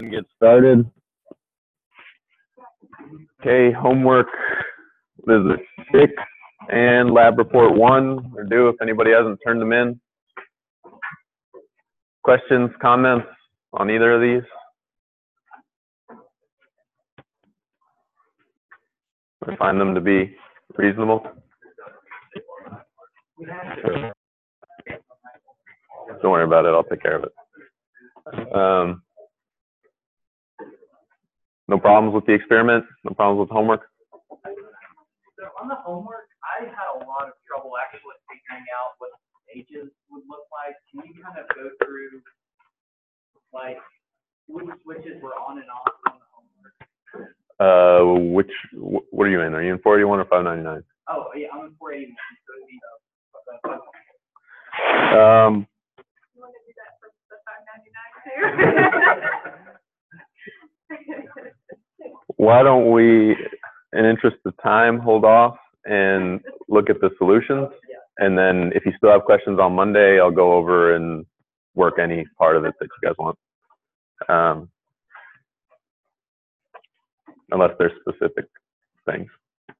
Get started. Okay, homework. What is it? 6 and lab report 1 are due if anybody hasn't turned them in. Questions, comments on either of these? I find them to be reasonable. Don't worry about it. I'll take care of it. No problems with the experiment? No problems with homework? So on the homework, I had a lot of trouble actually figuring out what stages would look like. Can you kind of go through like which switches were on and off on the homework? What are you in? Are you in 481 or 599? Oh yeah, I'm in 481. So it'd be You want to do that for the 599 too? Why don't we, in interest of time, hold off and look at the solutions, and then if you still have questions on Monday, I'll go over and work any part of it that you guys want, unless there's specific things.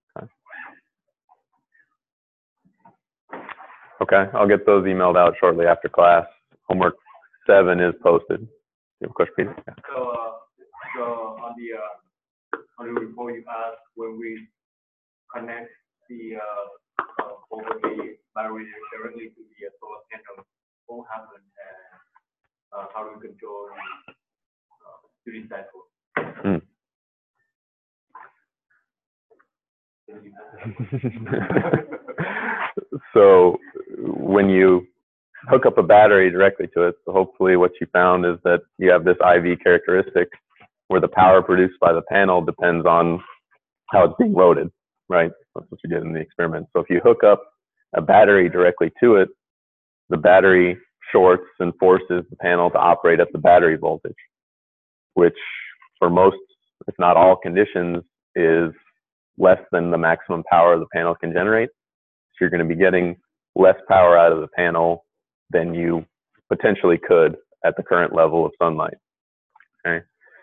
Okay, I'll get those emailed out shortly after class. Homework 7 is posted. You have a question, Peter? Yeah. So on the report you asked when we connect the over the battery directly to the solar panel, what will happen and how do we control the duty cycle? So when you hook up a battery directly to it, so hopefully what you found is that you have this IV characteristic where the power produced by the panel depends on how it's being loaded, right? That's what you did in the experiment. So if you hook up a battery directly to it, the battery shorts and forces the panel to operate at the battery voltage, which for most, if not all conditions, is less than the maximum power the panel can generate. So you're going to be getting less power out of the panel than you potentially could at the current level of sunlight. Okay.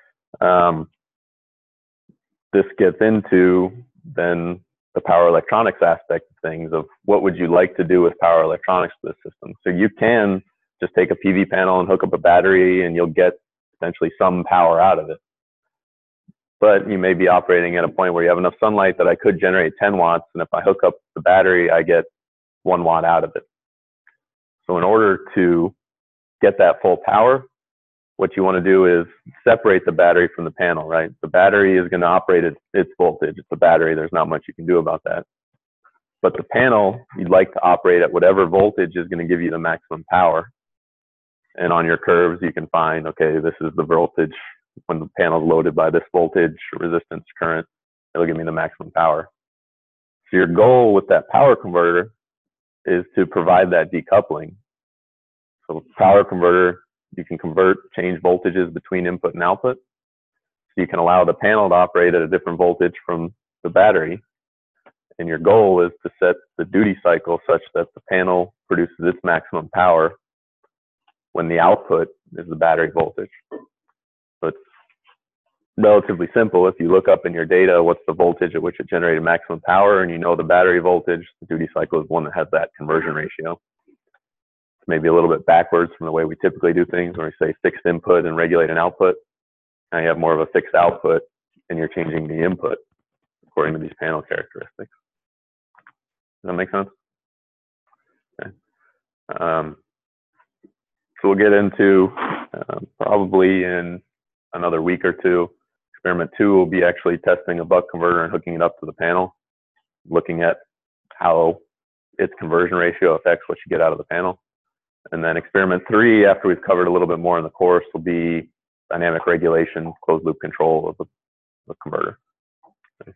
This gets into then the power electronics aspect of things, of what would you like to do with power electronics for the system. So you can just take a PV panel and hook up a battery and you'll get essentially some power out of it. But you may be operating at a point where you have enough sunlight that I could generate 10 watts, and if I hook up the battery, I get 1 watt out of it. So in order to get that full power, what you want to do is separate the battery from the panel, right? The battery is going to operate at its voltage. It's a battery. There's not much you can do about that. But the panel, you'd like to operate at whatever voltage is going to give you the maximum power. And on your curves, you can find, okay, this is the voltage when the panel is loaded by this voltage, resistance, current. It'll give me the maximum power. So your goal with that power converter is to provide that decoupling. So power converter, you can change voltages between input and output. So you can allow the panel to operate at a different voltage from the battery. And your goal is to set the duty cycle such that the panel produces its maximum power when the output is the battery voltage. So it's relatively simple. If you look up in your data what's the voltage at which it generated maximum power, and you know the battery voltage, the duty cycle is one that has that conversion ratio. Maybe a little bit backwards from the way we typically do things, where we say fixed input and regulate an output. Now you have more of a fixed output, and you're changing the input according to these panel characteristics. Does that make sense? Okay. So we'll get into probably in another week or two. Experiment 2 will be actually testing a buck converter and hooking it up to the panel, looking at how its conversion ratio affects what you get out of the panel. And then experiment 3, after we've covered a little bit more in the course, will be dynamic regulation, closed loop control of the converter. Okay.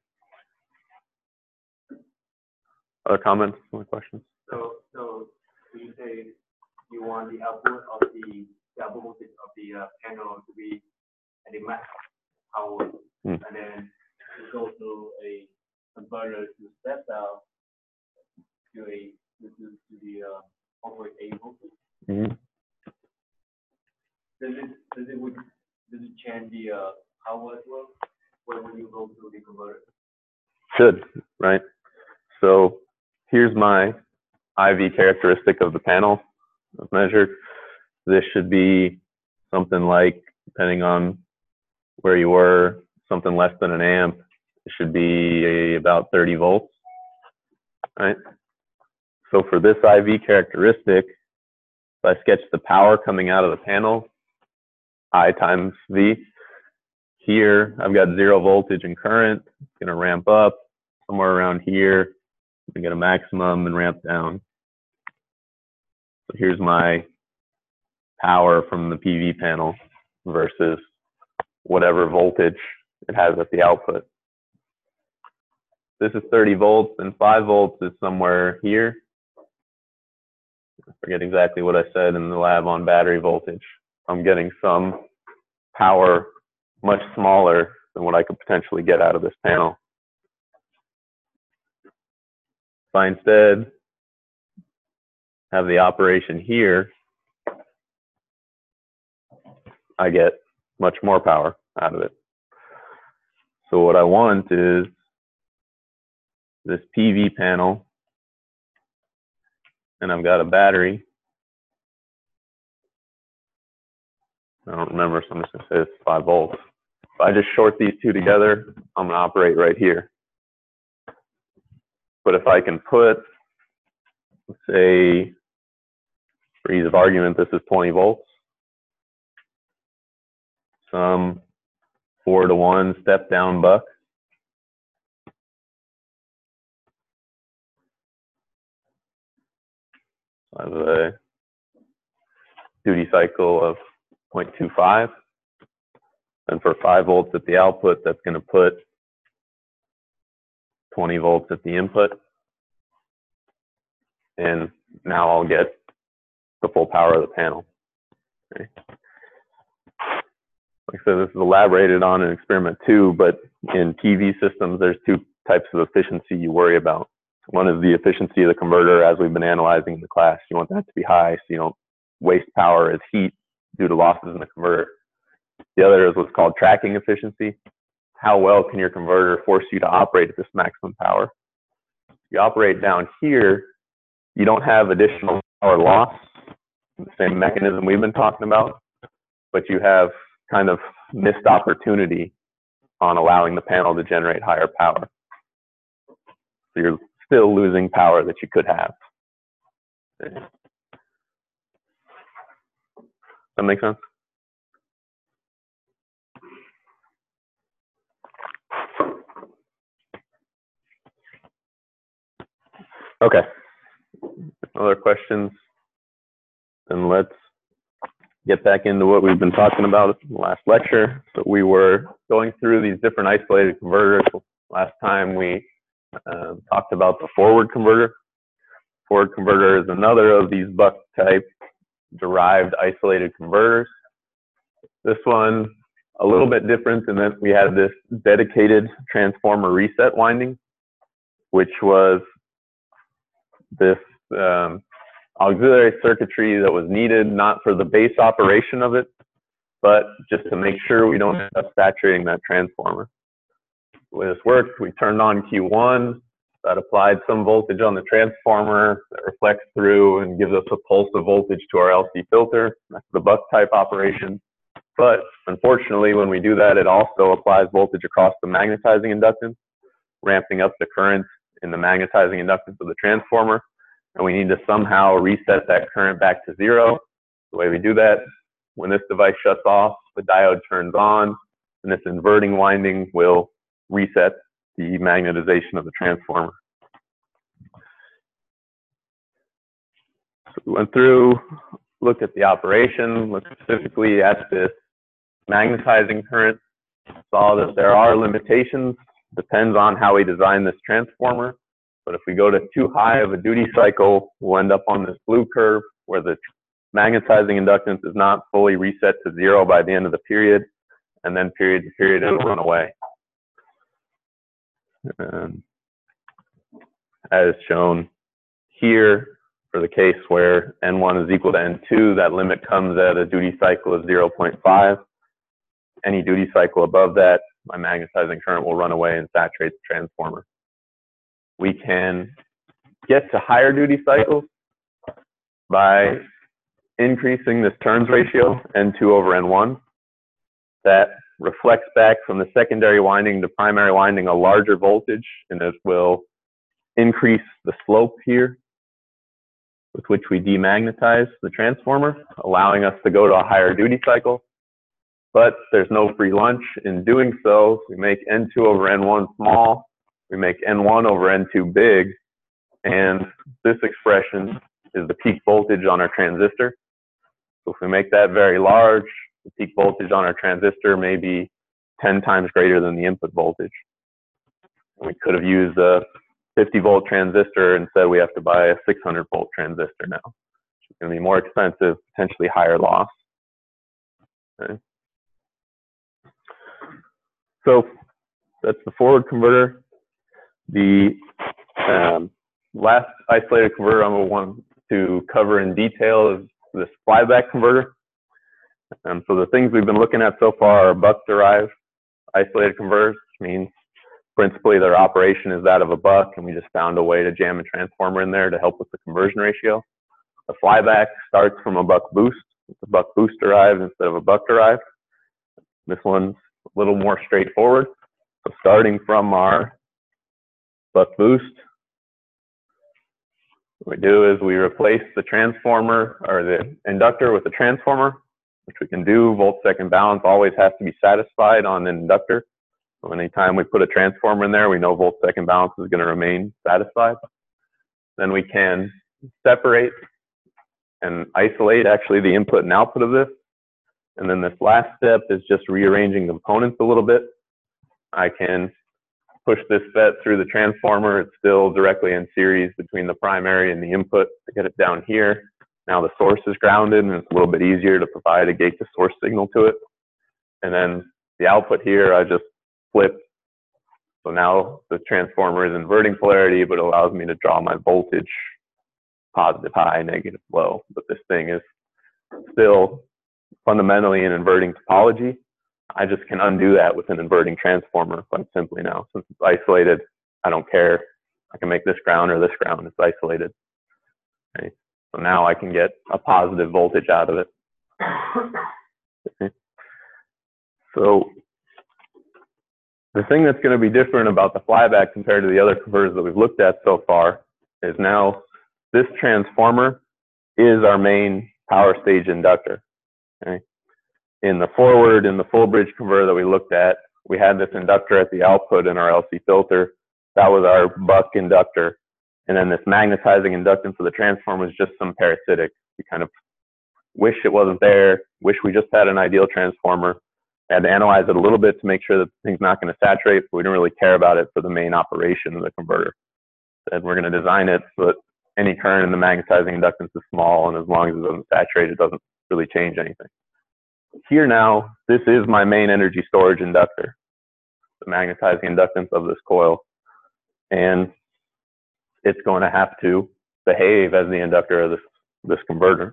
Other comments, other questions? So you say you want the output of the voltage of the panel to be at the max power, and then you go to a converter to step down to the operate a voltage. Mm-hmm. Does it would does it change the power as well when you go through the converter? Should, right? So here's my IV characteristic of the panel I've measured. This should be something like, depending on where you were, something less than an amp. It should be about 30 volts, right? So for this IV characteristic, if I sketch the power coming out of the panel, I times V, here I've got 0 voltage and current. It's going to ramp up somewhere around here. I get a maximum and ramp down. So here's my power from the PV panel versus whatever voltage it has at the output. This is 30 volts, and 5 volts is somewhere here. I forget exactly what I said in the lab on battery voltage. I'm getting some power much smaller than what I could potentially get out of this panel. If I instead have the operation here, I get much more power out of it. So what I want is this PV panel, and I've got a battery. I don't remember, so I'm just going to say it's 5 volts. If I just short these two together, I'm going to operate right here. But if I can put, let's say, for ease of argument, this is 20 volts. Some 4-to-1 step down buck. I have a duty cycle of 0.25. And for 5 volts at the output, that's going to put 20 volts at the input. And now I'll get the full power of the panel. Okay. Like I said, this is elaborated on in experiment 2, but in PV systems, there's 2 types of efficiency you worry about. One is the efficiency of the converter, as we've been analyzing in the class. You want that to be high so you don't waste power as heat due to losses in the converter. The other is what's called tracking efficiency. How well can your converter force you to operate at this maximum power? If you operate down here, you don't have additional power loss, the same mechanism we've been talking about, but you have kind of missed opportunity on allowing the panel to generate higher power. So you're still losing power that you could have. Does that make sense? Okay. Other questions? Then let's get back into what we've been talking about in the last lecture. So we were going through these different isolated converters. Last time we talked about the forward converter. Forward converter is another of these buck type derived isolated converters. This one a little bit different in that we had this dedicated transformer reset winding, which was this auxiliary circuitry that was needed not for the base operation of it, but just to make sure we don't end up saturating that transformer. The way this worked, we turned on Q1, that applied some voltage on the transformer that reflects through and gives us a pulse of voltage to our LC filter. That's the buck type operation. But unfortunately, when we do that, it also applies voltage across the magnetizing inductance, ramping up the current in the magnetizing inductance of the transformer. And we need to somehow reset that current back to 0. The way we do that, when this device shuts off, the diode turns on, and this inverting winding will reset the magnetization of the transformer. So we went through, looked at the operation, looked specifically at this magnetizing current, saw that there are limitations, depends on how we design this transformer. But if we go to too high of a duty cycle, we'll end up on this blue curve where the magnetizing inductance is not fully reset to 0 by the end of the period, and then period to period it'll run away. As shown here, for the case where N1 is equal to N2, that limit comes at a duty cycle of 0.5. any duty cycle above that, my magnetizing current will run away and saturate the transformer. We can get to higher duty cycles by increasing this turns ratio, N2 over N1. That reflects back from the secondary winding to primary winding a larger voltage, and it will increase the slope here with which we demagnetize the transformer, allowing us to go to a higher duty cycle. But there's no free lunch. In doing so, we make N2 over N1 small, we make N1 over N2 big, and this expression is the peak voltage on our transistor. So if we make that very large, the peak voltage on our transistor may be 10 times greater than the input voltage. We could have used a 50-volt transistor, instead we have to buy a 600-volt transistor now. It's going to be more expensive, potentially higher loss. Okay. So that's the forward converter. The last isolated converter I'm going to want to cover in detail is this flyback converter. So the things we've been looking at so far are buck-derived isolated converters, which means principally their operation is that of a buck, and we just found a way to jam a transformer in there to help with the conversion ratio. The flyback starts from a buck boost. It's a buck boost derived instead of a buck derived. This one's a little more straightforward. So starting from our buck boost, what we do is we replace the transformer or the inductor with the transformer, which we can do. Volt-second balance always has to be satisfied on an inductor. So anytime we put a transformer in there, we know volt-second balance is going to remain satisfied. Then we can separate and isolate actually the input and output of this. And then this last step is just rearranging the components a little bit. I can push this FET through the transformer. It's still directly in series between the primary and the input to get it down here. Now the source is grounded, and it's a little bit easier to provide a gate to source signal to it. And then the output here, I just flip. So now the transformer is inverting polarity, but it allows me to draw my voltage positive high, negative low. But this thing is still fundamentally an inverting topology. I just can undo that with an inverting transformer quite simply now. Since it's isolated, I don't care. I can make this ground or this ground. It's isolated. Okay. So now I can get a positive voltage out of it. Okay. So the thing that's going to be different about the flyback compared to the other converters that we've looked at so far is now this transformer is our main power stage inductor. Okay. In the forward, in the full bridge converter that we looked at, we had this inductor at the output in our LC filter. That was our buck inductor. And then this magnetizing inductance of the transformer was just some parasitic. We kind of wish it wasn't there, wish we just had an ideal transformer. I had to analyze it a little bit to make sure that the thing's not going to saturate, but we didn't really care about it for the main operation of the converter. And we're going to design it so that any current in the magnetizing inductance is small, and as long as it doesn't saturate, it doesn't really change anything. Here now, this is my main energy storage inductor, the magnetizing inductance of this coil. And it's going to have to behave as the inductor of this converter.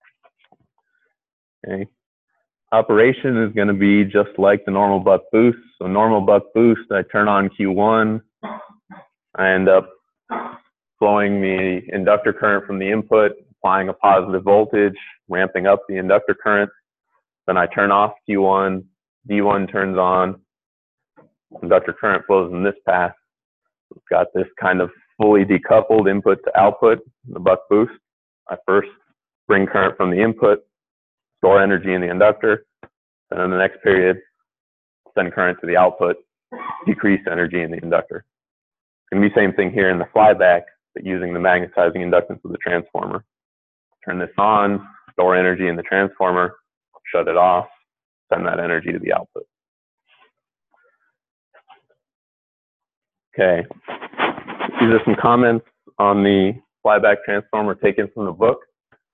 Okay. Operation is going to be just like the normal buck boost. So normal buck boost, I turn on Q1. I end up flowing the inductor current from the input, applying a positive voltage, ramping up the inductor current. Then I turn off Q1, D1 turns on, inductor current flows in this path. We've got this kind of fully decoupled input to output, the buck boost. I first bring current from the input, store energy in the inductor, and in the next period, send current to the output, decrease energy in the inductor. It's going to be the same thing here in the flyback, but using the magnetizing inductance of the transformer. Turn this on, store energy in the transformer, shut it off, send that energy to the output. Okay, these are some comments on the flyback transformer taken from the book.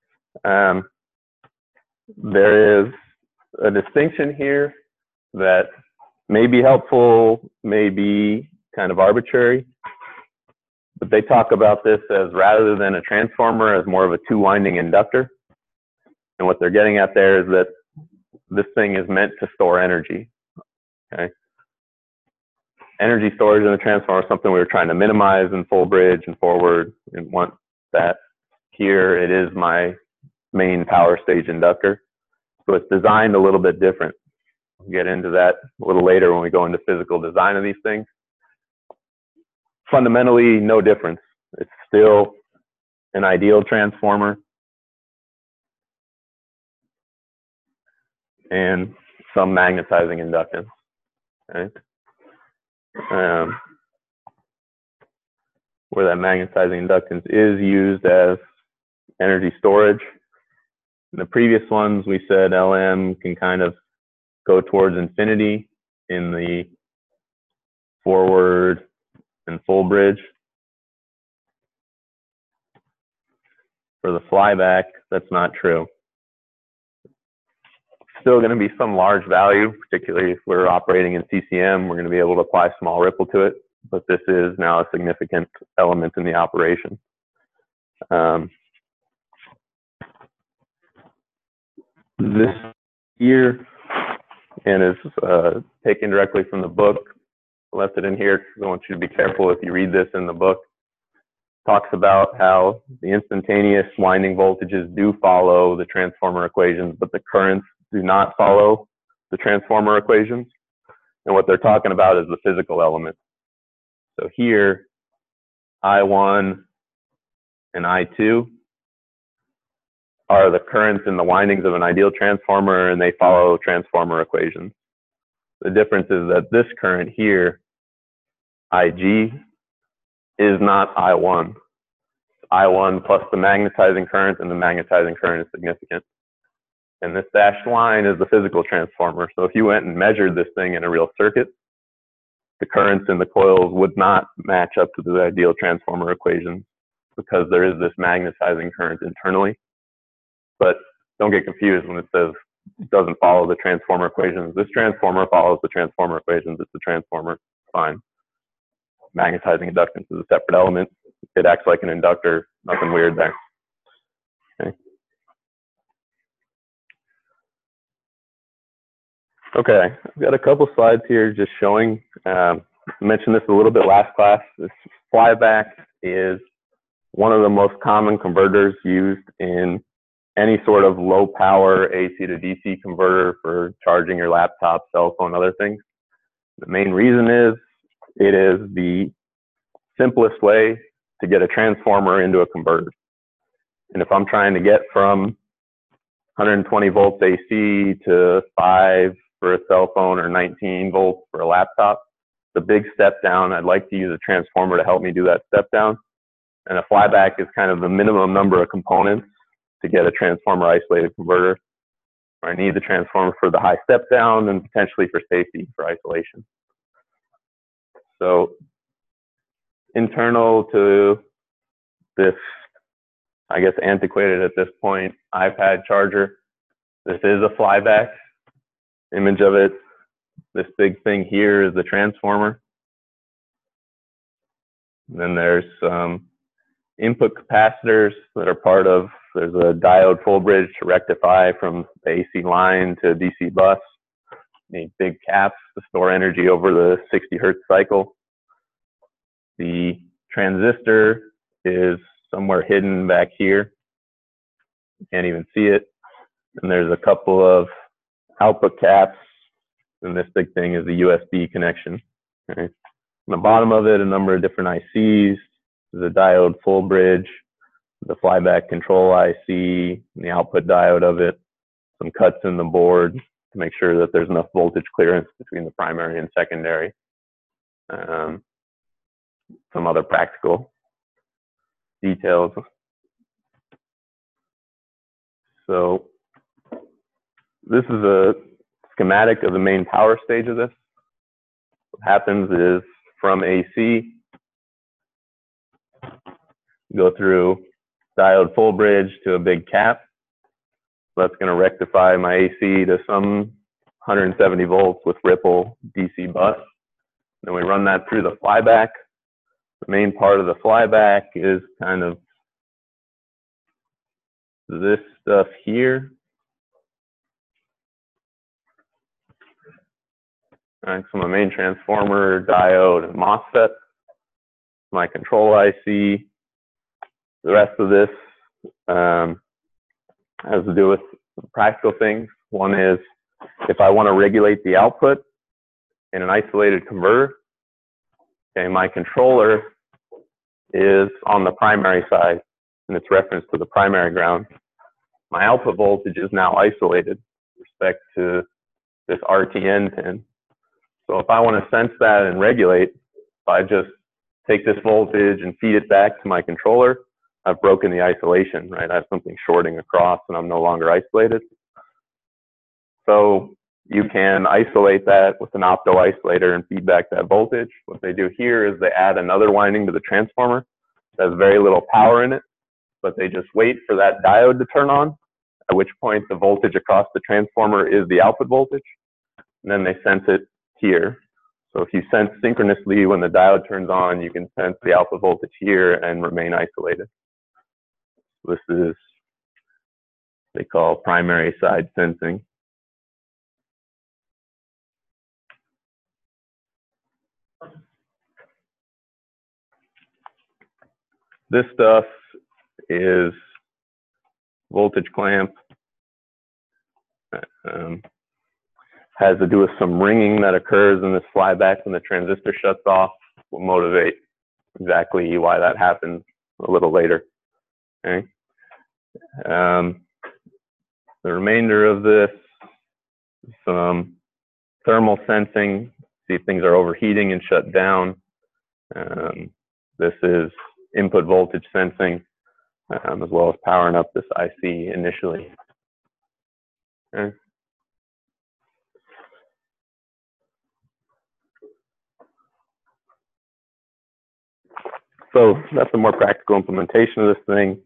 There is a distinction here that may be helpful, may be kind of arbitrary, but they talk about this as rather than a transformer as more of a two-winding inductor. And what they're getting at there is that this thing is meant to store energy. Okay. Energy storage in the transformer is something we were trying to minimize in full bridge and forward. And want that. Here it is my main power stage inductor. So it's designed a little bit different. We'll get into that a little later when we go into physical design of these things. Fundamentally, no difference. It's still an ideal transformer and some magnetizing inductance. Right? Where that magnetizing inductance is used as energy storage. In the previous ones, we said LM can kind of go towards infinity in the forward and full bridge. For the flyback, that's not true. Still going to be some large value, particularly if we're operating in CCM, we're going to be able to apply small ripple to it, but this is now a significant element in the operation. This here, and is taken directly from the book. I left it in here because I want you to be careful if you read this in the book. Talks about how the instantaneous winding voltages do follow the transformer equations, but the currents do not follow the transformer equations. And what they're talking about is the physical element. So here, I1 and I2 are the currents in the windings of an ideal transformer, and they follow transformer equations. The difference is that this current here, IG, is not I1. I1 plus the magnetizing current, and the magnetizing current is significant. And this dashed line is the physical transformer. So if you went and measured this thing in a real circuit, the currents in the coils would not match up to the ideal transformer equation because there is this magnetizing current internally. But don't get confused when it says it doesn't follow the transformer equations. This transformer follows the transformer equations. It's a transformer. Fine. Magnetizing inductance is a separate element. It acts like an inductor. Nothing weird there. Okay. Okay, I've got a couple slides here just showing, I mentioned this a little bit last class. This flyback is one of the most common converters used in any sort of low power AC to DC converter for charging your laptop, cell phone, other things. The main reason is it is the simplest way to get a transformer into a converter. And if I'm trying to get from 120 volts AC to 5 for a cell phone or 19 volts for a laptop, it's a big step down. I'd like to use a transformer to help me do that step down. And a flyback is kind of the minimum number of components to get a transformer isolated converter. I need the transformer for the high step down and potentially for safety, for isolation. So internal to this, I guess antiquated at this point, iPad charger, this is a flyback. Image of it. This big thing here is the transformer. And then there's some input capacitors that are part of, there's a diode full bridge to rectify from the AC line to DC bus. Need big caps to store energy over the 60 hertz cycle. The transistor is somewhere hidden back here. You can't even see it. And there's a couple of output caps, and this big thing is the USB connection. Okay. On the bottom of it, a number of different ICs. There's a diode full bridge, the flyback control IC, and the output diode of it, some cuts in the board to make sure that there's enough voltage clearance between the primary and secondary. Some other practical details. So this is a schematic of the main power stage of this. What happens is from AC, go through diode full bridge to a big cap. So that's going to rectify my AC to some 170 volts with ripple DC bus. Then we run that through the flyback. The main part of the flyback is kind of this stuff here. Right, so my main transformer, diode, and MOSFET. My control IC. The rest of this has to do with practical things. One is if I want to regulate the output in an isolated converter, okay, my controller is on the primary side, and it's referenced to the primary ground. My output voltage is now isolated with respect to this RTN pin. So if I want to sense that and regulate, if I just take this voltage and feed it back to my controller, I've broken the isolation, right? I have something shorting across and I'm no longer isolated. So you can isolate that with an opto isolator and feed back that voltage. What they do here is they add another winding to the transformer that has very little power in it, but they just wait for that diode to turn on, at which point the voltage across the transformer is the output voltage, and then they sense it here. So if you sense synchronously when the diode turns on, you can sense the output voltage here and remain isolated. This is, they call primary side sensing. This stuff is voltage clamp. Has to do with some ringing that occurs in this flyback when the transistor shuts off. Will motivate exactly why that happens a little later. Okay. The remainder of this, some thermal sensing, see if things are overheating and shut down. This is input voltage sensing, as well as powering up this IC initially. Okay. So that's a more practical implementation of this thing.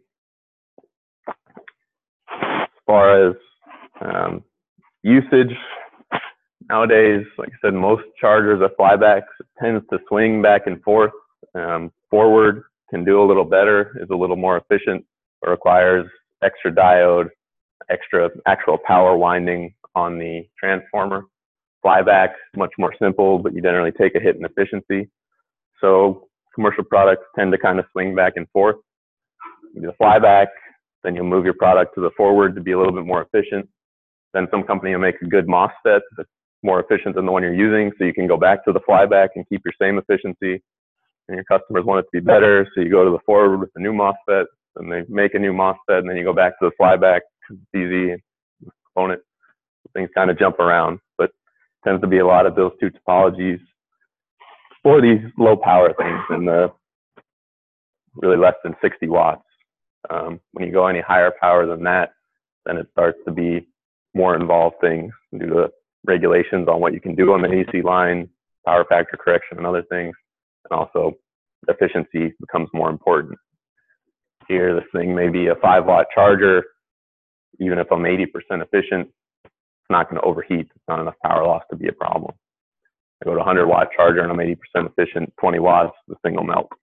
As far as usage, nowadays, like I said, most chargers are flybacks. It tends to swing back and forth. Forward can do a little better, is a little more efficient, but requires extra diode, extra actual power winding on the transformer. Flyback, much more simple, but you generally take a hit in efficiency. So commercial products tend to kind of swing back and forth. You do the flyback, then you'll move your product to the forward to be a little bit more efficient. Then some company will make a good MOSFET that's more efficient than the one you're using, so you can go back to the flyback and keep your same efficiency. And your customers want it to be better, so you go to the forward with a new MOSFET, and they make a new MOSFET, and then you go back to the flyback because it's easy component. Things kind of jump around, but tends to be a lot of those two topologies for these low power things in the really less than 60 watts. When you go any higher power than that, then it starts to be more involved things due to regulations on what you can do on the AC line, power factor correction and other things, and also efficiency becomes more important. Here, this thing may be a 5-watt charger. Even if I'm 80% efficient, it's not going to overheat. It's not enough power loss to be a problem. I go to 100-watt charger and I'm 80% efficient, 20 watts, the thing will melt.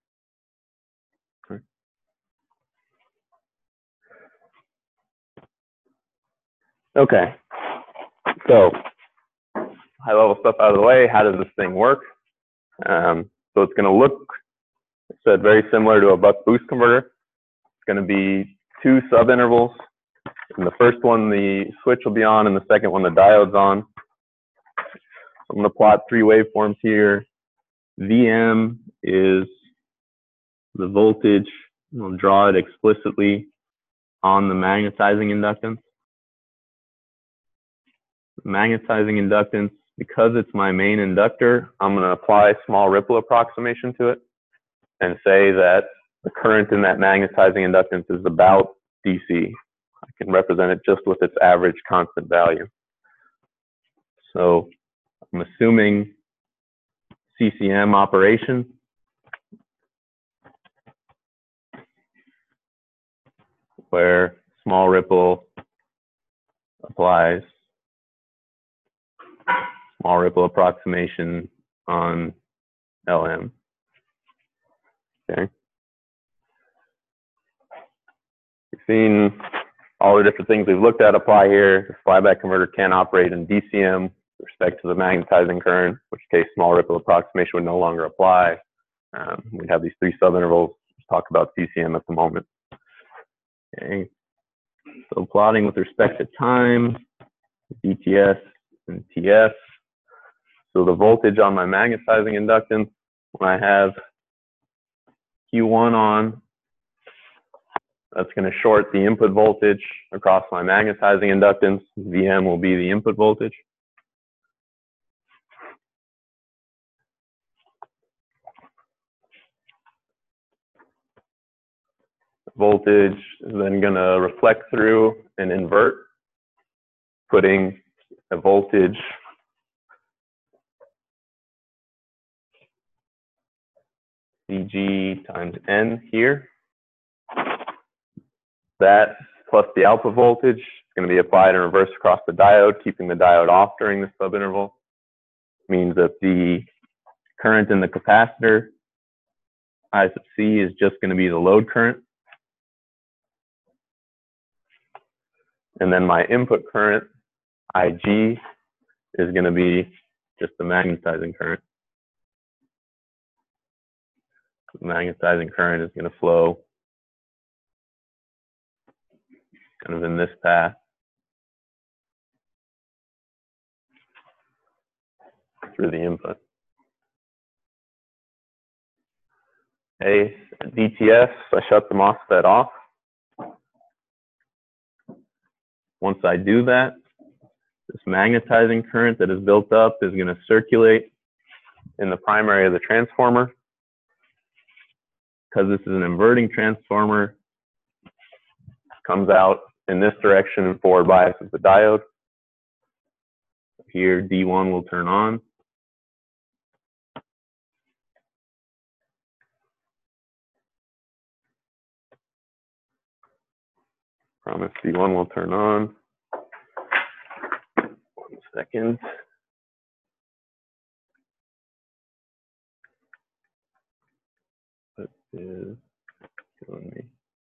Okay, so high-level stuff out of the way. How does this thing work? So it's going to look, I said, very similar to a buck boost converter. It's going to be 2 sub-intervals. In the first one, the switch will be on, and the second one, the diode's on. I'm going to plot 3 waveforms here. VM is the voltage. We'll draw it explicitly on the magnetizing inductance. Magnetizing inductance, because it's my main inductor, I'm going to apply a small ripple approximation to it and say that the current in that magnetizing inductance is about DC. I can represent it just with its average constant value. So I'm assuming CCM operation. Where small ripple applies small ripple approximation on LM. Okay. You've seen all the different things we've looked at apply here. The flyback converter can operate in DCM with respect to the magnetizing current, in which case small ripple approximation would no longer apply. We'd have these three subintervals. Let's talk about CCM at the moment. Okay. So plotting with respect to time, DTS and TS. So the voltage on my magnetizing inductance, when I have Q1 on, that's going to short the input voltage across my magnetizing inductance. VM will be the input voltage. Voltage is then going to reflect through and invert, putting a voltage VG times N here. That plus the output voltage is going to be applied in reverse across the diode, keeping the diode off during this subinterval. Means that the current in the capacitor, I sub C, is just going to be the load current. And then my input current, IG, is going to be just the magnetizing current. The magnetizing current is going to flow kind of in this path through the input. Okay, DTS, I shut the MOSFET off. Once I do that, this magnetizing current that is built up is going to circulate in the primary of the transformer. Because this is an inverting transformer, comes out in this direction and forward biases the diode. Here, D1 will turn on. Promise D1 will turn on. 1 second. That is killing me.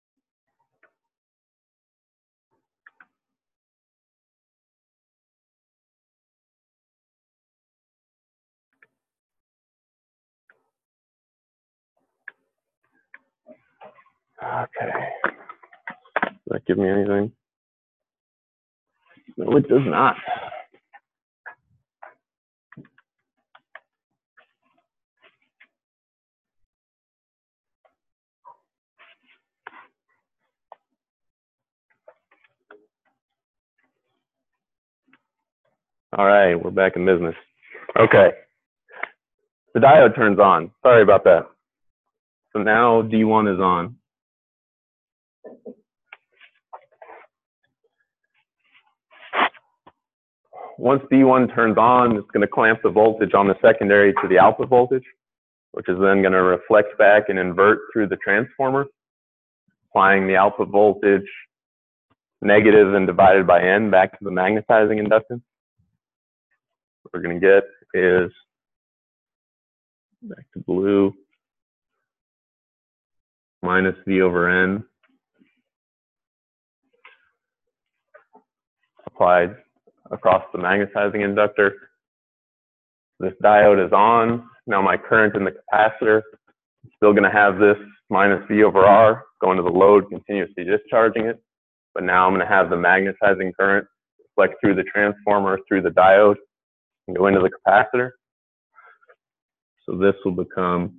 Okay. Does that give me anything? No, it does not. All right, we're back in business. Okay. The diode turns on. Sorry about that. So now D1 is on. Once D1 turns on, it's going to clamp the voltage on the secondary to the output voltage, which is then going to reflect back and invert through the transformer, applying the output voltage negative and divided by N back to the magnetizing inductance. What we're going to get is, back to blue, minus V over N applied across the magnetizing inductor. This diode is on. Now my current in the capacitor is still going to have this minus V over R going to the load, continuously discharging it. But now I'm going to have the magnetizing current reflect through the transformer, through the diode, and go into the capacitor. So this will become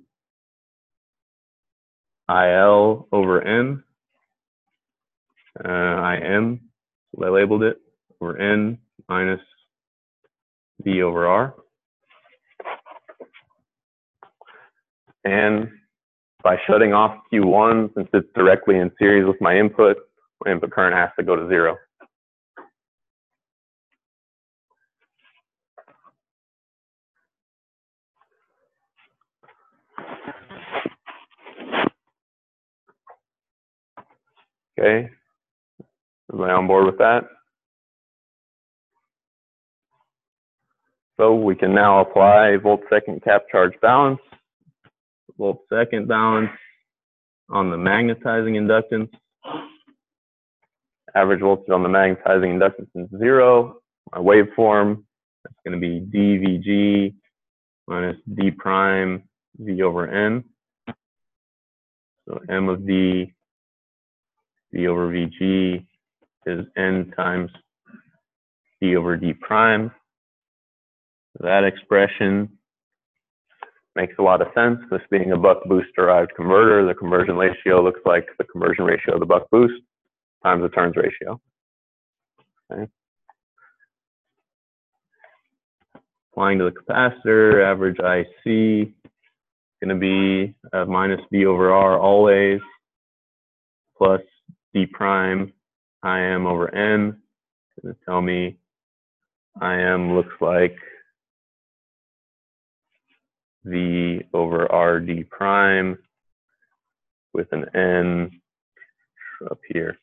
IL over N, IM, so I labeled it, over N minus V over R. And by shutting off Q1, since it's directly in series with my input current has to go to 0. Okay, everybody on board with that? So we can now apply volt-second cap charge balance, volt-second balance on the magnetizing inductance. Average voltage on the magnetizing inductance is 0. My waveform That's going to be dVg minus d prime v over n. So m of d, v over vg is n times d over d prime. That expression makes a lot of sense. This being a buck-boost derived converter, the conversion ratio looks like the conversion ratio of the buck-boost times the turns ratio. Okay. Applying to the capacitor, average IC is going to be minus V over R always, plus D prime IM over N. It's going to tell me IM looks like V over RD prime with an N up here.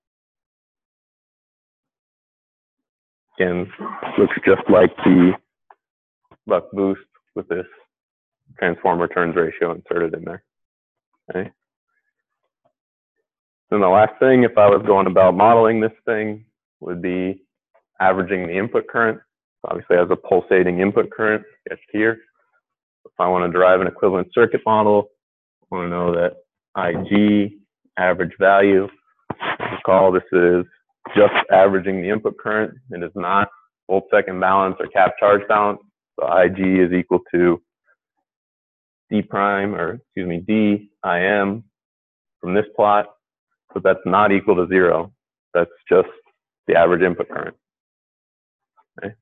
Again, looks just like the buck boost with this transformer turns ratio inserted in there. Okay. Then the last thing, if I was going about modeling this thing, would be averaging the input current. Obviously, as a pulsating input current, it's here. If I want to derive an equivalent circuit model, I want to know that IG, average value, recall this is just averaging the input current. It is not volt-second balance or cap charge balance. So IG is equal to D prime, or excuse me, D IM from this plot, but that's not equal to 0. That's just the average input current. Okay.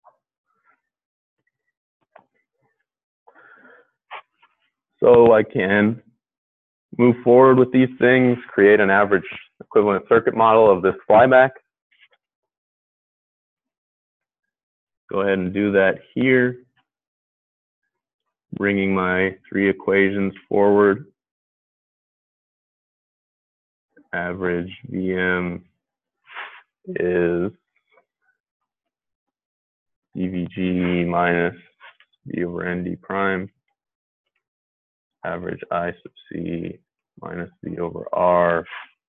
So I can move forward with these things, create an average equivalent circuit model of this flyback. Go ahead and do that here, bringing my 3 equations forward. Average VM is dVg minus V over ND prime. Average I sub C minus V over R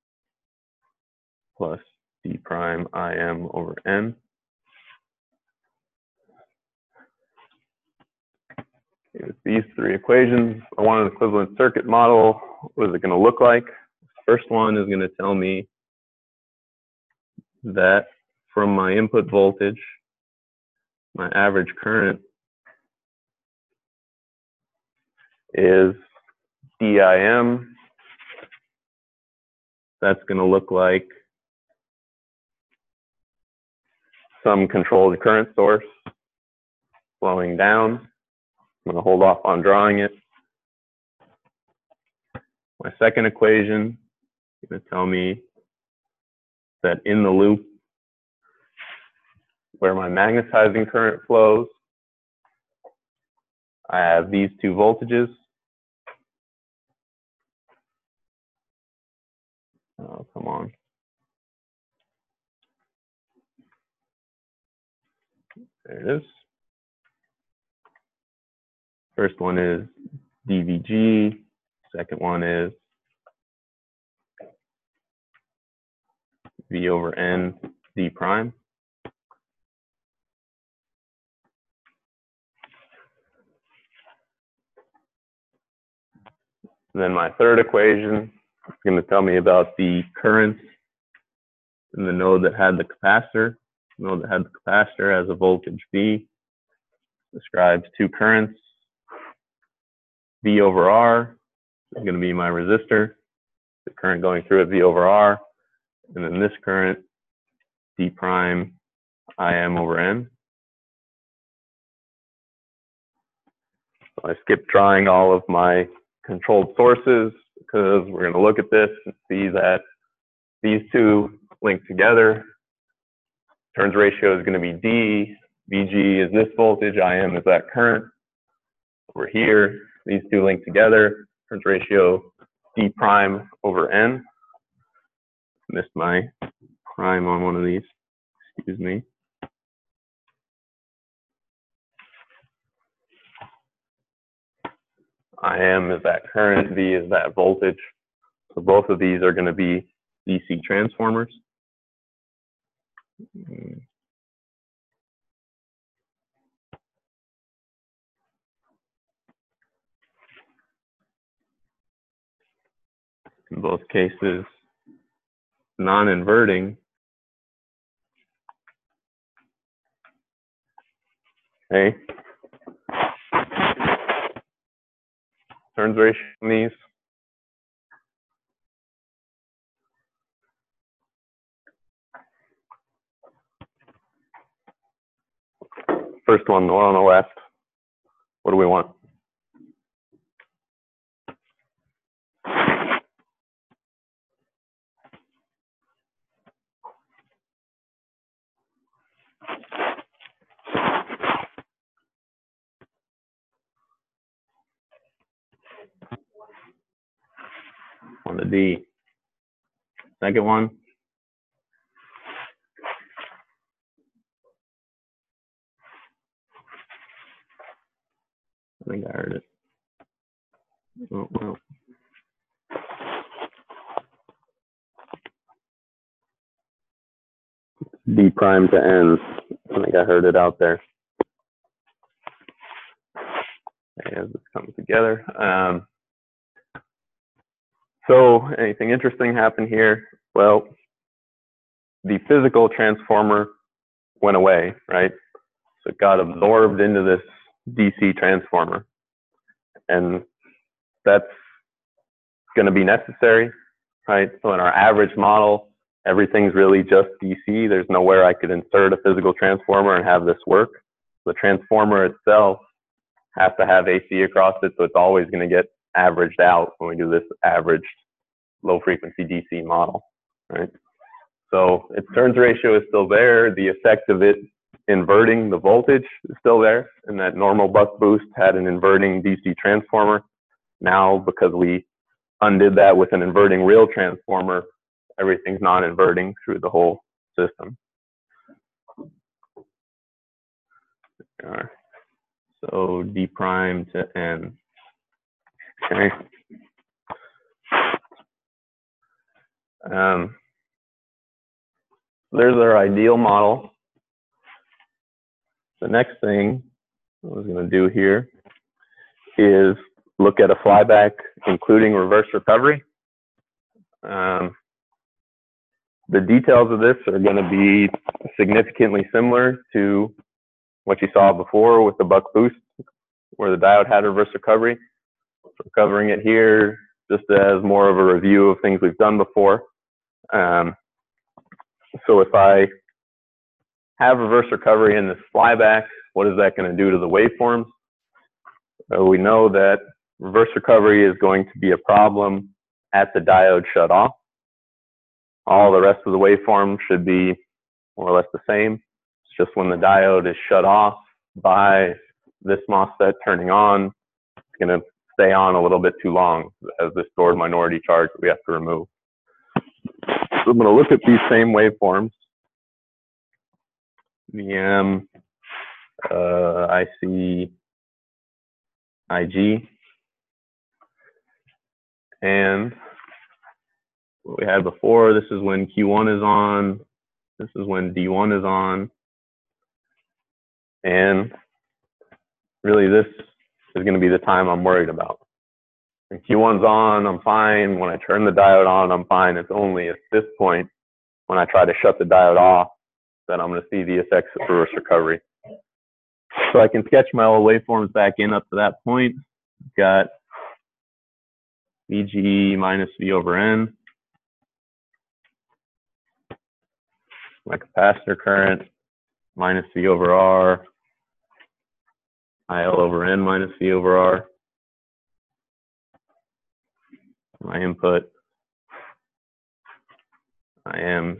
plus D prime IM over N. With these 3 equations, I want an equivalent circuit model. What is it going to look like? The first one is going to tell me that from my input voltage, my average current is DIM. That's going to look like some controlled current source flowing down. I'm going to hold off on drawing it. My second equation is going to tell me that in the loop where my magnetizing current flows, I have these 2 voltages. Oh, come on. There it is. First one is dVg. Second one is V over N D prime. Then my third equation is going to tell me about the currents in the node that had the capacitor. The node that had the capacitor has a voltage V. Describes 2 currents. V over R is going to be my resistor. The current going through it, V over R. And then this current, D prime IM over N. So I skipped drawing all of my controlled sources because we're going to look at this and see that these 2 link together. Turns ratio is going to be D. VG is this voltage. IM is that current. Over here, these 2 link together. Turns ratio D prime over N. Missed my prime on one of these. Excuse me. IM is that current, V is that voltage. So both of these are going to be DC transformers. in both cases non-inverting. Okay. Turns ratio on these. First one, the one on the left. What do we want? On the D. Second one. I think I heard it. Oh, well. D prime to N. I think I heard it out there. As this comes together. So anything interesting happened here? Well, the physical transformer went away, right? So it got absorbed into this DC transformer. And that's going to be necessary, right? So in our average model, everything's really just DC. There's nowhere I could insert a physical transformer and have this work. The transformer itself has to have AC across it, so it's always going to get averaged out when we do this averaged low frequency DC model, right? So its turns ratio is still there. The effect of it inverting the voltage is still there, and that normal buck boost had an inverting DC transformer. Now, because we undid that with an inverting real transformer, everything's non-inverting through the whole system. So D prime to N. Okay. There's our ideal model. The next thing I was going to do here is look at a flyback including reverse recovery. The details of this are going to be significantly similar to what you saw before with the buck boost, where the diode had reverse recovery. So covering it here just as more of a review of things we've done before. So if I have reverse recovery in this flyback, what is that going to do to the waveforms? We know that reverse recovery is going to be a problem at the diode shut off. All the rest of the waveform should be more or less the same. It's just when the diode is shut off by this MOSFET turning on, it's going to stay on a little bit too long as this stored minority charge that we have to remove. So I'm going to look at these same waveforms. VM, IC, IG, and what we had before, this is when Q1 is on, this is when D1 is on, and really this is going to be the time I'm worried about. When Q1's on, I'm fine. When I turn the diode on, I'm fine. It's only at this point, when I try to shut the diode off, that I'm going to see the effects of reverse recovery. So I can sketch my old waveforms back in up to that point. Got VG minus V over N. My capacitor current minus V over R. IL over N minus V over R. My input, IM,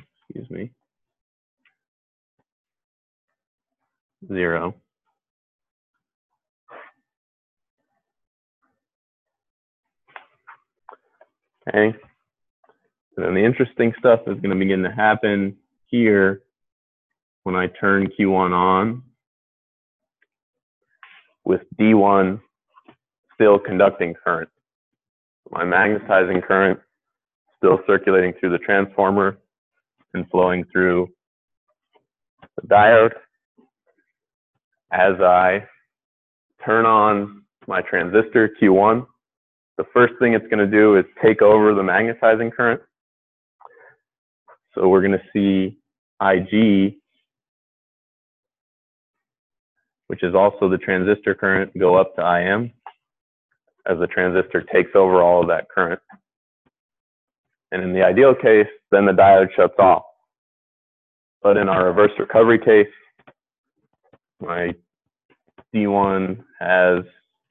0. Okay. And then the interesting stuff is going to begin to happen here when I turn Q1 on with D1 still conducting current. My magnetizing current still circulating through the transformer and flowing through the diode. As I turn on my transistor Q1, the first thing it's going to do is take over the magnetizing current. So we're going to see IG, which is also the transistor current, go up to IM as the transistor takes over all of that current. And in the ideal case, then the diode shuts off. But in our reverse recovery case, my D1 has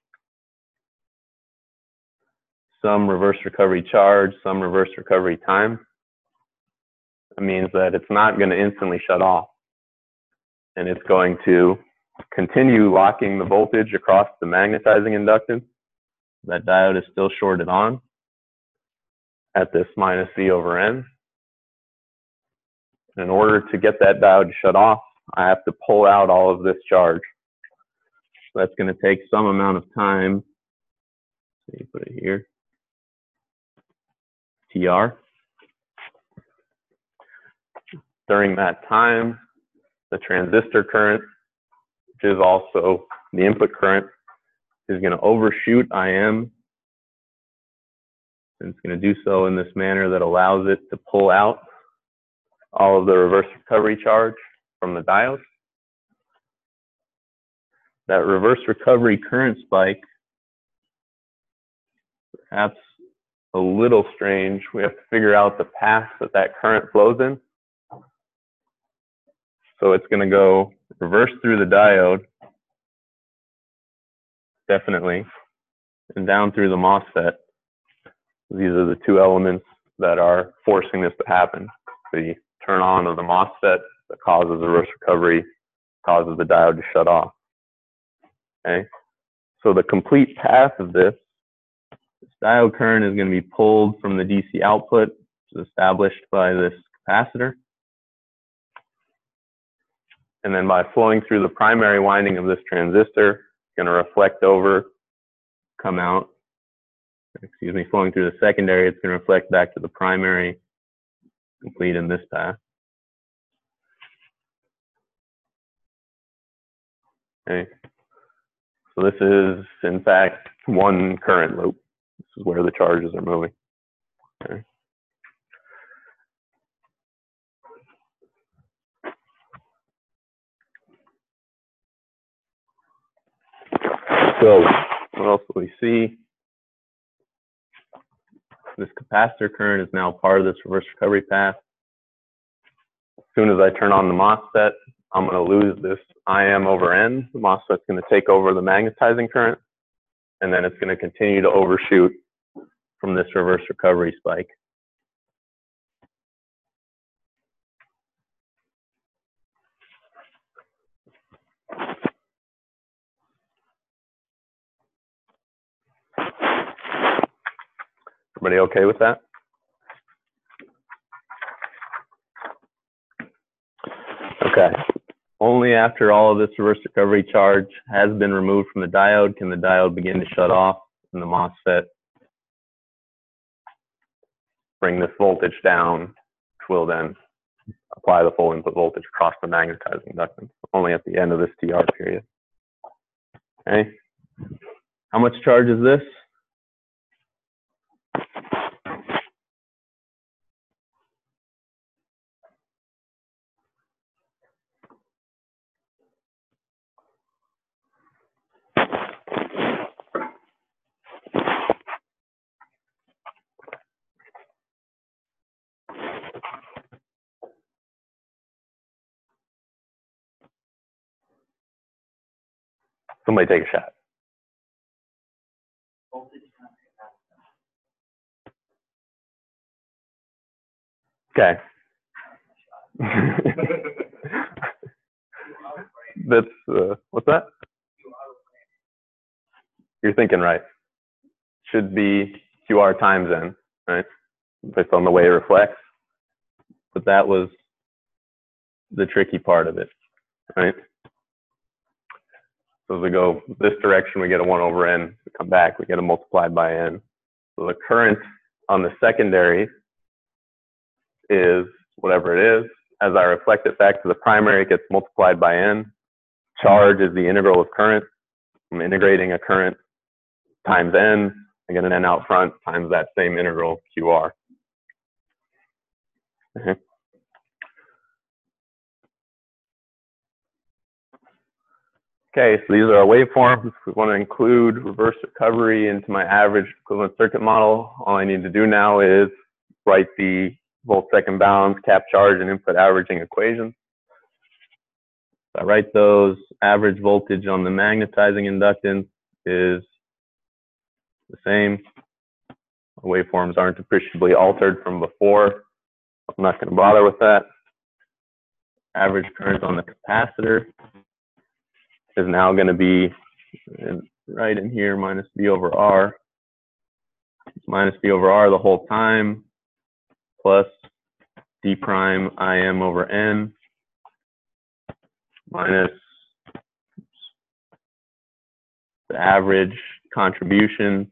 some reverse recovery charge, some reverse recovery time. That means that it's not going to instantly shut off. And it's going to continue locking the voltage across the magnetizing inductance. That diode is still shorted on at this minus V over N. In order to get that diode to shut off, I have to pull out all of this charge. So that's going to take some amount of time. So you put it here, TR. During that time, the transistor current, which is also the input current, is going to overshoot IM. And it's going to do so in this manner that allows it to pull out all of the reverse recovery charge from the diode. That reverse recovery current spike, perhaps a little strange. We have to figure out the path that that current flows in. So it's going to go reverse through the diode, definitely, and down through the MOSFET. These are the two elements that are forcing this to happen. The turn on of the MOSFET that causes the reverse recovery, causes the diode to shut off. Okay, so the complete path of this diode current is going to be pulled from the DC output, which is established by this capacitor. And then by flowing through the primary winding of this transistor, it's going to reflect over, come out, excuse me, flowing through the secondary, it's going to reflect back to the primary, complete in this path. Okay. So this is, in fact, one current loop. This is where the charges are moving. Okay. So what else do we see? This capacitor current is now part of this reverse recovery path. As soon as I turn on the MOSFET, I'm going to lose this IM over N. The MOSFET's going to take over the magnetizing current, and then it's going to continue to overshoot from this reverse recovery spike. Everybody okay with that? Okay. Only after all of this reverse recovery charge has been removed from the diode can the diode begin to shut off and the MOSFET bring this voltage down, which will then apply the full input voltage across the magnetizing inductance, only at the end of this TR period. Okay. How much charge is this? Somebody take a shot. Okay. That's, what's that? You're thinking right. Should be QR times N, right? Based on the way it reflects. But that was the tricky part of it, right? So as we go this direction, we get a 1 over N. We come back, we get a multiplied by N. So the current on the secondary is whatever it is. As I reflect it back to the primary, it gets multiplied by N. Charge is the integral of current. I'm integrating a current times N. I get an N out front times that same integral QR. Okay. Okay, so these are our waveforms. We want to include reverse recovery into my average equivalent circuit model. All I need to do now is write the volt-second balance, cap charge, and input averaging equations. So I write those. Average voltage on the magnetizing inductance is the same. The waveforms aren't appreciably altered from before. I'm not going to bother with that. Average current on the capacitor is now going to be right in here, minus V over R. It's minus V over R the whole time, plus D prime IM over N, minus the average contribution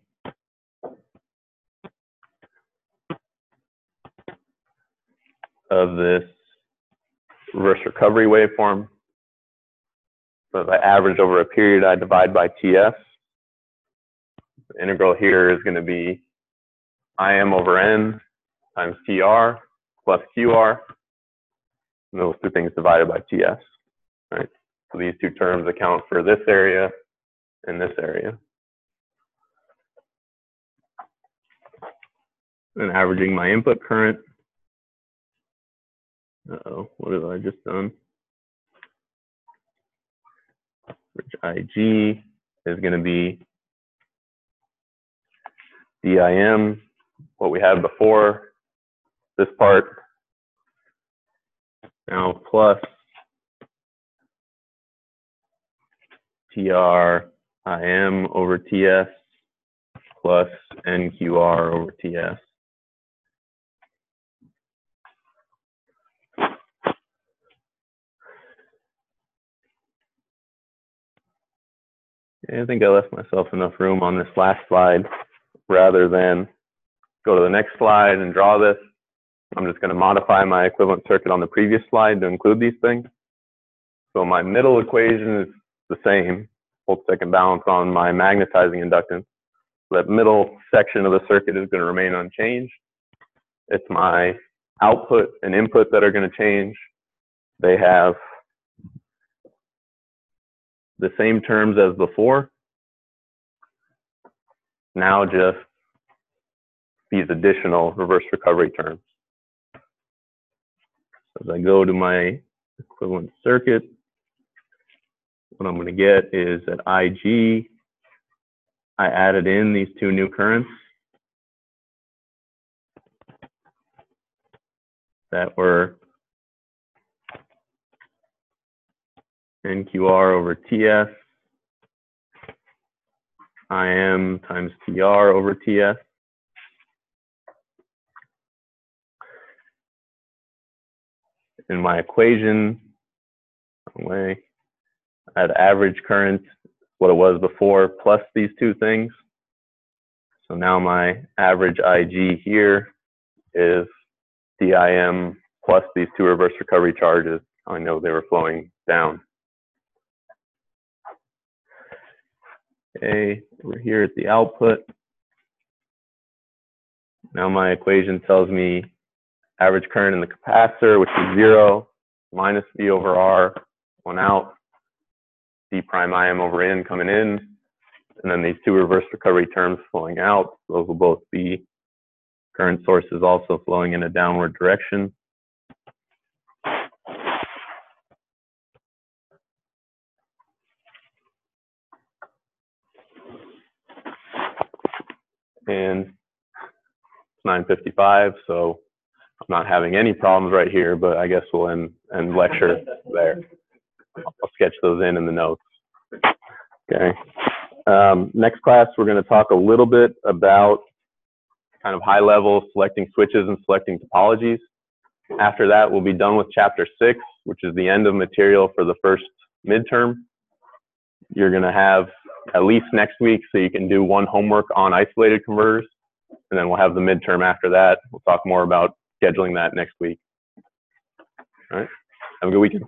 of this reverse recovery waveform. So if I average over a period, I divide by TS. The integral here is going to be IM over N times TR plus QR. And those two things divided by TS. Right? So these two terms account for this area and this area. And averaging my input current. Uh-oh, what have I just done? IG is going to be DIM, what we had before, this part, now plus TRIM over TS plus NQR over TS. I think I left myself enough room on this last slide rather than go to the next slide and draw this. I'm just going to modify my equivalent circuit on the previous slide to include these things. So my middle equation is the same, volt-second balance on my magnetizing inductance. That middle section of the circuit is going to remain unchanged. It's my output and input that are going to change. They have the same terms as before. Now just these additional reverse recovery terms. As I go to my equivalent circuit, what I'm going to get is at IG, I added in these two new currents that were NQR over TS, IM times TR over TS. In my equation, I had average current, what it was before, plus these two things. So now my average IG here is DIM plus these two reverse recovery charges. I know they were flowing down. Okay, we're here at the output. Now my equation tells me average current in the capacitor, which is 0, minus V over R, one out, D prime IM over N coming in, and then these two reverse recovery terms flowing out. Those will both be current sources also flowing in a downward direction. And it's 9:55, so I'm not having any problems right here, but I guess we'll end lecture there. I'll sketch those in the notes. Okay. Next class, we're going to talk a little bit about kind of high level selecting switches and selecting topologies. After that, we'll be done with chapter 6, which is the end of material for the first midterm. You're going to have at least next week, so you can do one homework on isolated converters, and then we'll have the midterm after that. We'll talk more about scheduling that next week. All right. Have a good weekend.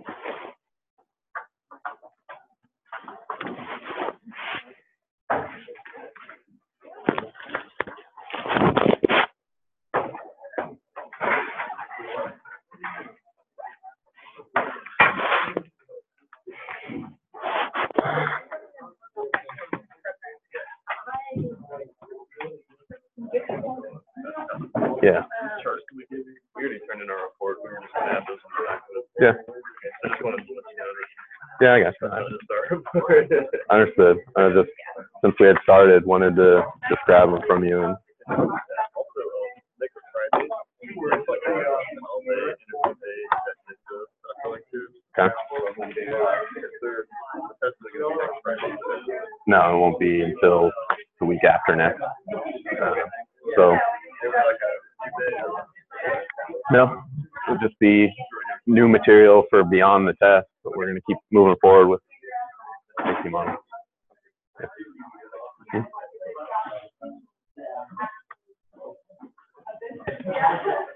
Yeah. We already turned in our report. We were just gonna add those on the back of it. Yeah. I just wanted to let you know Yeah, I got that. you. Just our report. Understood. I was just, since we had started, wanted to just grab them from you. And Also, Liquid Friday, we're like all day interview day, going to. okay. If they're potentially gonna be next Friday. No, it won't be until the week after next. So, They were like a few days. no, it'll just be new material for beyond the test, but we're going to keep moving forward with safety models. Yeah.